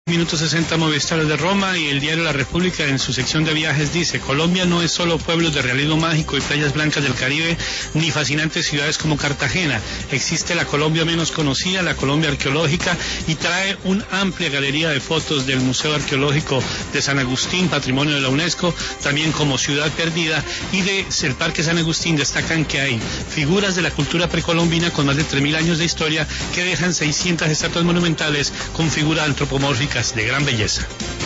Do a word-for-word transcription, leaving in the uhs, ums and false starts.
Minuto sesenta Movistar de Roma y el diario La República en su sección de viajes dice: Colombia no es solo pueblos de realismo mágico y playas blancas del Caribe, ni fascinantes ciudades como Cartagena. Existe la Colombia menos conocida, la Colombia arqueológica, y trae una amplia galería de fotos del Museo Arqueológico de San Agustín, patrimonio de la UNESCO, también como ciudad perdida, y de el Parque San Agustín destacan que hay figuras de la cultura precolombina con más de tres mil años de historia que dejan seiscientas estatuas monumentales con figuras antropomórficas de gran belleza.